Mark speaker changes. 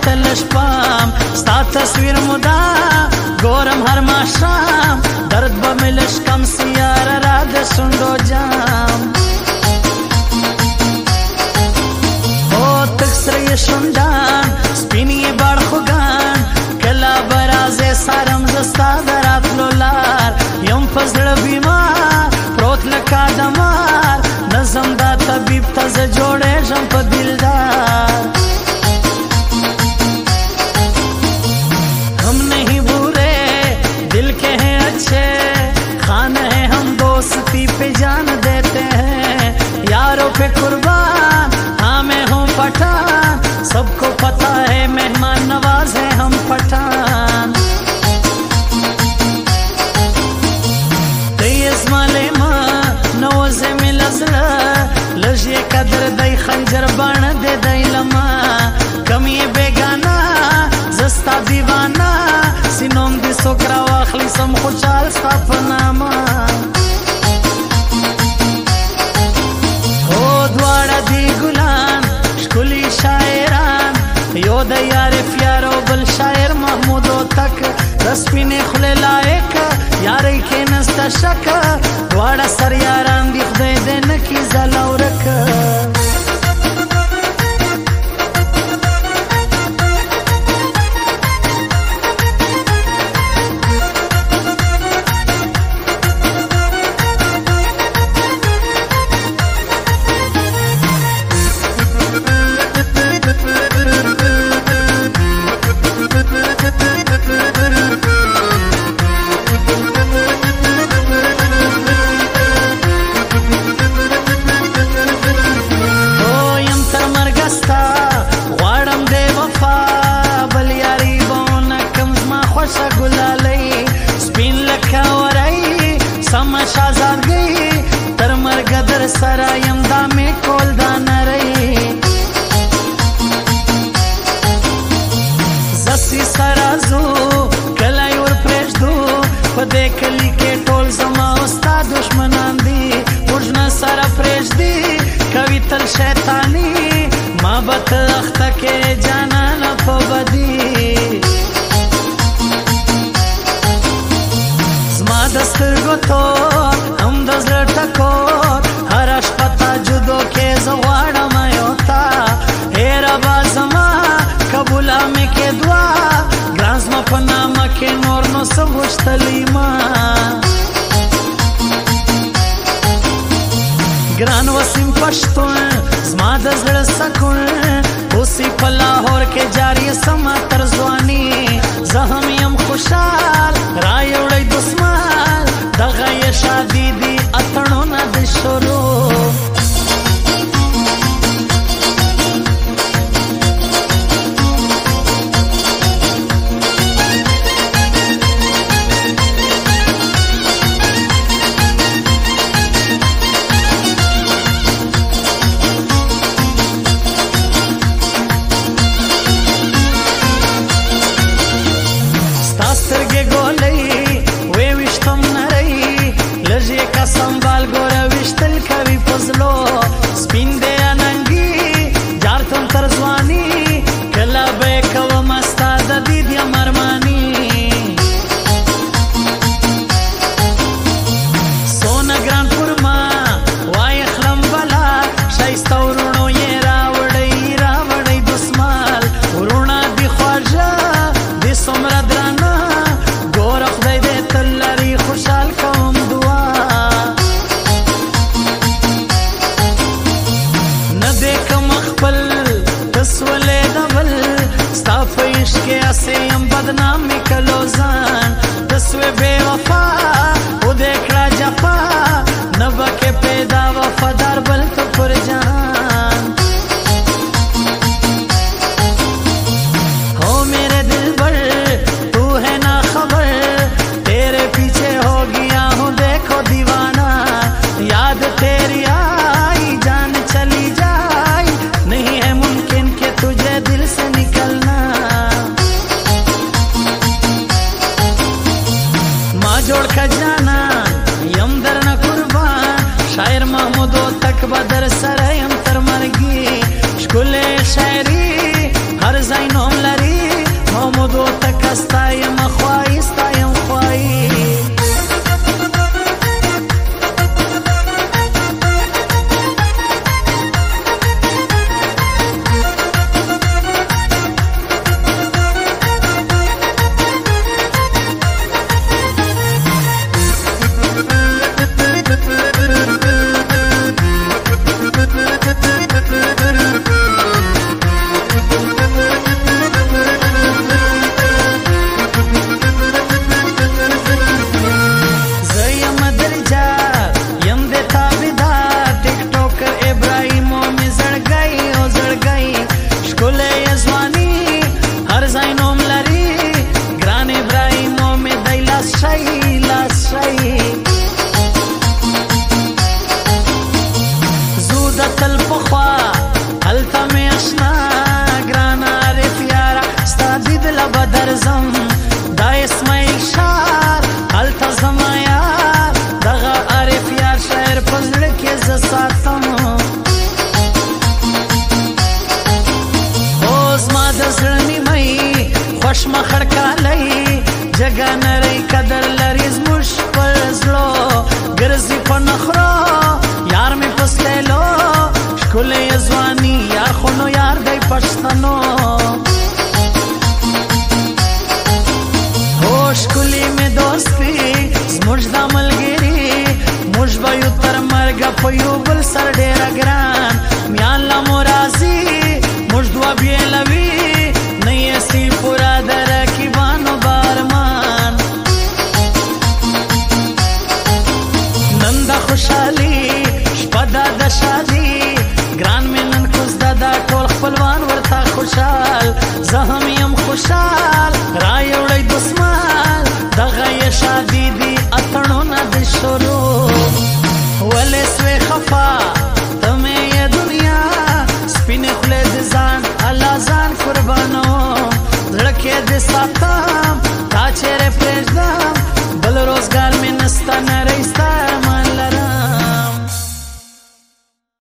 Speaker 1: تل شپام ستا تصویر مدا ګورم هر ماښام درد به مې لږ کم سي یاره را د شونډو جام تک سره یې شونډان سپین یې باړخوګان کله به راځې څارم زه ستا د راتلو لار یم په زړه بیمار پروت لکه دمار نظم دا طبیب ته زه جوړېږم په دلدار हम नहीं बुरे दिल के हैं अच्छे खान है हम दोस्ती पे जान देते हैं यारों पे कुर्बान हाँ मैं हूँ पठान सबको पता है मेहमान नवाज है हम पठान तेज माले माँ नवजे में लजला लजे कदर दई खंजर बाण दे दई लमा कमी बेगाना जस्ता दीवाना सिनोम दी सोकरा वाखली सम खुशाल स्ता पनामा हो द्वाड़ा दी गुलान शकुली शायरान यो द यारे प्यारो बल शायर महमूदो तक रस्मिने खुले लायक यारे के नस्ता शक द्वाड़ा सर यारान दी खुदे दिन की जलाउरक सरायम दामे कोल दाना रही जसी सराजू कलाई और प्रेश दू पदे कली के टोल जमा उस्ता दुश्मनान दी उजना सारा प्रेश दी कवि तल शैतानी माबत अख्ता के जाना न पबदी zma दस्तर गोतो हम दजर टकोर हरश पता जुदो के जवाड़ा मायोता हेरा बाजमा कबूला में के दुआ ग्रांस में पनामा के नोर नो सबुश तलीमा ग्रान वसीम पश्तुन zma दजर सकुन उसी पलाहोर के जारी समा तरजवानी जहम यम खुशाल राय उड़ई दुस्माल दगा ये शादी दी अतणो ना दे शुरू سترګې ګولې وې وشتم نری لږه کا سنبال ګور وشتل کوي پزلو سپین دې اننګي جارتم تر ځواني کلا به کو مستا د دې د مرمانی سونا ګران پورما وای خلم بلا شایسته ورونو یې راوړی دسمال ورونه دی خواجه دې سمرا درانه ګور خدای دې تلری خوشحال کوم دعا نه دې کوم خپل تسولې دبل ستا په عشق اسې ام بدنام کلو ځان تسوې بے وفا او دې کړه جفا نه بکه پیدا وفادار بل تو پر جان हो मेरे दिल पर तू है ना खबर तेरे पीछे हो गया हूँ देखो दीवाना याद तेरी आई जान चली जाए नहीं है मुमकिन कि तुझे दिल से निकलना پشمه خړکالی جګه نری قدر لري زموږ پر زړه ګرځي په نخرو یار مې پسلیلو ښکلی ځواني یار خو نو یار دی پښتنو هو ښکلی مې دوستي زموږ دا ملګري موږ به یو تر مرګه په یو بل سر ډېره ګران یا الله مو راضي موږ دوه بېلوي نه یې سي پوره د رقیبانو بارمان نن د خوشحالي شپه ده د شادي ګران مې نن کوزده دا ټول خپلوان ورته خوشحال زه هم یم خوشحال راوړئ دسمال دغه یې شادي دي اتڼونه د شروع ولې سوې خفا ته مې یې دنیا سپینې خولې د ځان الله ځان قربانو زړه کې دې ساته